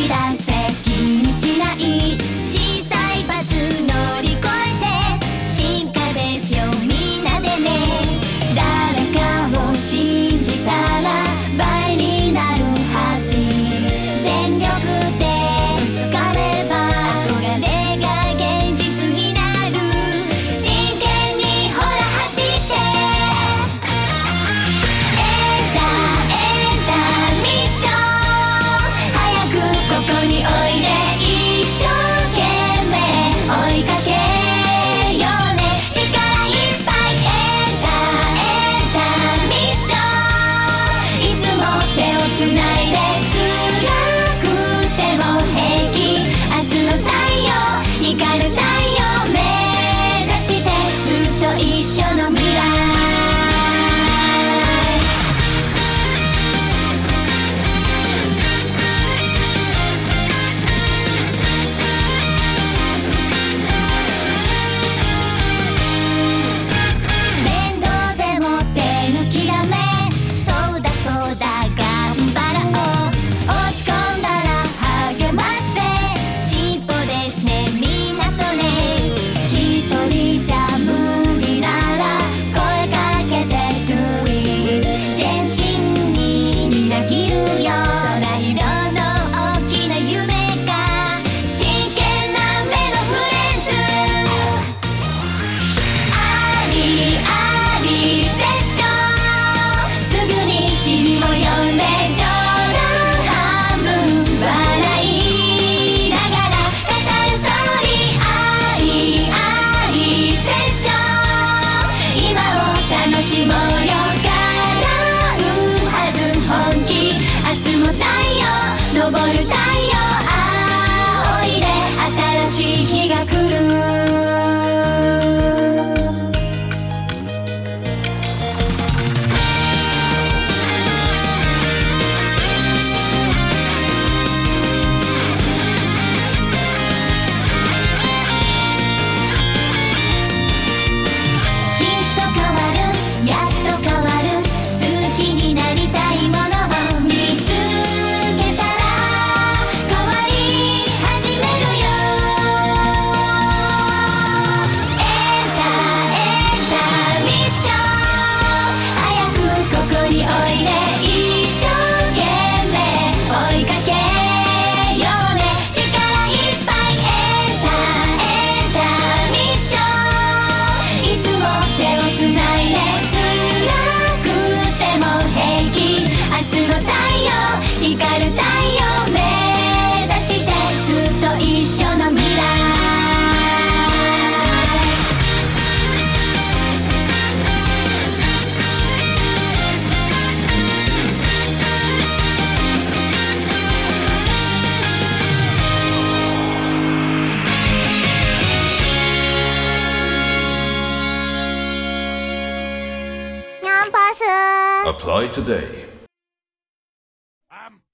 らせ気にしない小さいバツ乗り越えて進化ですよみんなでね。誰かを信じたら倍になるハッピー。全力でぶつかれば憧れが現実になる。真剣にほら走ってエンターミッション。早くここにおいで一生懸命追いかけようね。力いっぱいエンターミッション。いつも手をつないで辛くても平気。明日の太陽光る太陽目指してずっと一緒の未来。面倒でも手のきらめそうだそうだ頑張ろう。押し込んだら励まして進歩ですねみんなとね。一人じゃ無理なら声かけて Do it。 全身にみなぎるよ空色の大きな夢が真剣な目のフレンズ。ありありセッション。すぐに君も呼んで冗談半分笑いながら語るストーリー。ありありセッション。今を楽しもうよ叶うはず本気。明日も太陽昇る太陽仰いで新しい日が来る。きっと変わるやっと変わる。好きになりたいものを見つけたら変わり始めるよ。エンターミッション。早くここにおいで一生懸命追いかけようね。力いっぱいエンターミッション。いつも手をつないで辛くても平気。明日の太陽光る太陽目指してずっと一緒の未来。キャンパス。 Apply today.